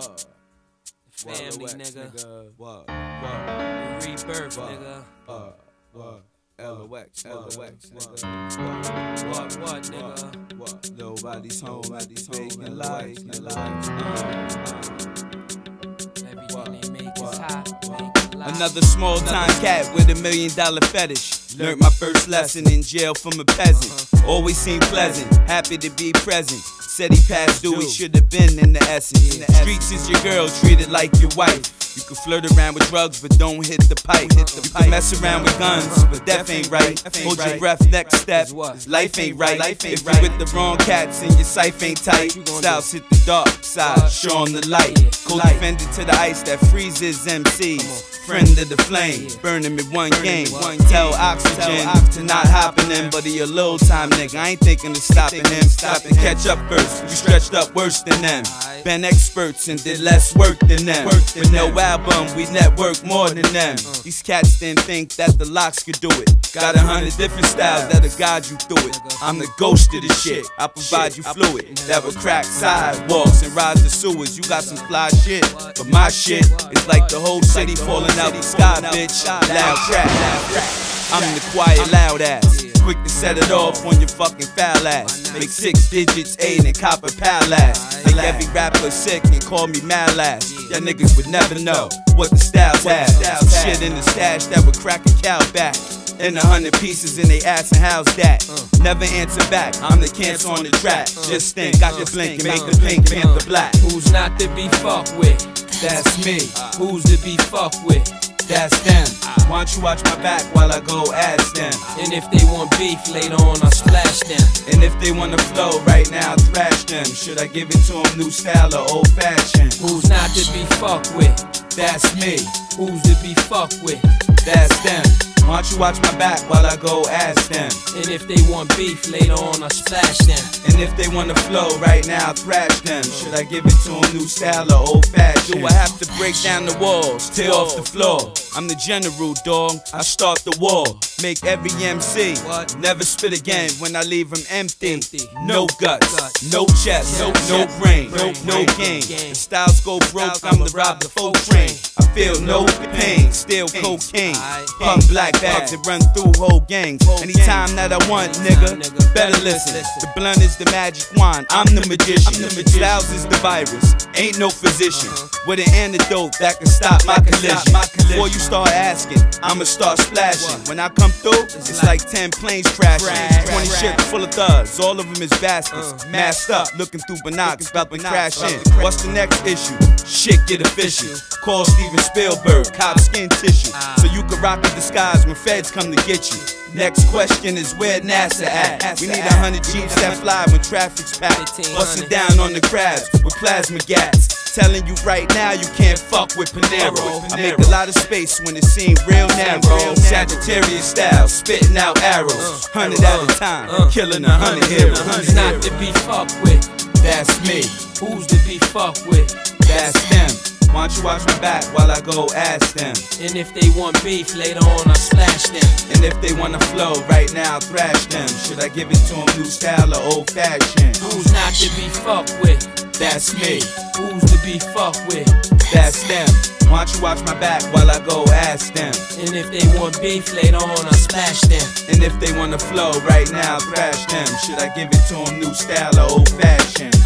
Family, nigga. What? Rebirth, nigga. LOX, nigga. What, nigga? Nobody's home, making life, Everything they make is hot. Another small time cat with $1 million fetish. Learned my first lesson in jail from a peasant. Always seemed pleasant, happy to be present. Said he passed due, he should have been in the essence. Streets is your girl, treated like your wife. You can flirt around with drugs, but don't hit the pipe. You can mess around with guns, but death ain't right. Hold your breath, next step, life ain't right. If you with the wrong cats and your sight ain't tight, styles hit the dark side, show 'em the light. Co-defendant to the ice that freezes MCs. Friend of the flame, burn him in one game. Tell Oxygen to not hopping in, but he a little time nigga. I ain't thinking of stopping him. Stop and catch up first. We stretched up worse than them. Been experts and did less work than them. With no album, we network more than them. These cats didn't think that the locks could do it. Got 100 different styles that'll guide you through it. I'm the ghost of the shit. I provide you fluid that will crack sidewalks and rise the sewers. You got some fly shit, but my shit is like the whole city falling out the sky, bitch. Loud crack. I'm the quiet, loud ass. Quick to set it off on your fucking foul ass. Make 6 digits, 8 and cop a pal ass. Make every rapper sick and call me mad ass. Y'all niggas would never know what the styles have. Some shit in the stash that would crack a cow back. And 100 pieces in they ass, and how's that? Never answer back, I'm the cancer on the track. Just think, got the blink and make the pink panther black. Who's not to be fucked with? That's me. Who's to be fucked with? That's them. Why don't you watch my back while I go ask them? And if they want beef, later on I'll splash them. And if they wanna flow right now, thrash them. Should I give it to them new style or old fashioned? Who's not to be fucked with? That's me. Who's to be fucked with? That's them. Why don't you watch my back while I go ask them? And if they want beef, later on I'll splash them. And if they wanna flow right now, thrash them. Should I give it to them new style or old fashioned? Do I have to break down the walls, tear off the floor? I'm the general, dog, I start the war. Make every MC never spit again when I leave him empty. No guts, no chest, no brain, no game. The styles go broke, I'm the rob the folk train. I feel no pain, still cocaine. Pump black bags that run through whole gangs. Anytime that I want, nigga, better listen. The blunt is the magic wand, I'm the magician. Styles is the virus, ain't no physician. With an antidote that can stop my collision. Before you start asking, I'ma start splashing. When I come through, it's like 10 planes crashing. 20 ships full of thugs, all of them is baskets. Masked up, looking through binocs, about to crash in. What's the next issue? Shit get official. Call Steven Spielberg, cop skin tissue. So you can rock a disguise when feds come to get you. Next question is where NASA at? We need 100 Jeeps that fly when traffic's packed. Busting down on the crabs with plasma gas. Telling you right now you can't fuck with Panero. I make a lot of space when it seems real narrow. Sagittarius style, spitting out arrows. 100 at a time, killing 100 heroes. Who's not to be fucked with? That's me. Who's to be fucked with? That's them. Why don't you watch my back while I go ask them? And if they want beef, later on I'll splash them. And if they wanna flow right now, thrash them. Should I give it to them new style or old fashioned? Who's not to be fucked with? That's me. Who's to be fucked with? That's them. Why don't you watch my back while I go ask them? And if they want beef, later on I'll splash them. And if they wanna flow right now, thrash them. Should I give it to them new style or old fashioned?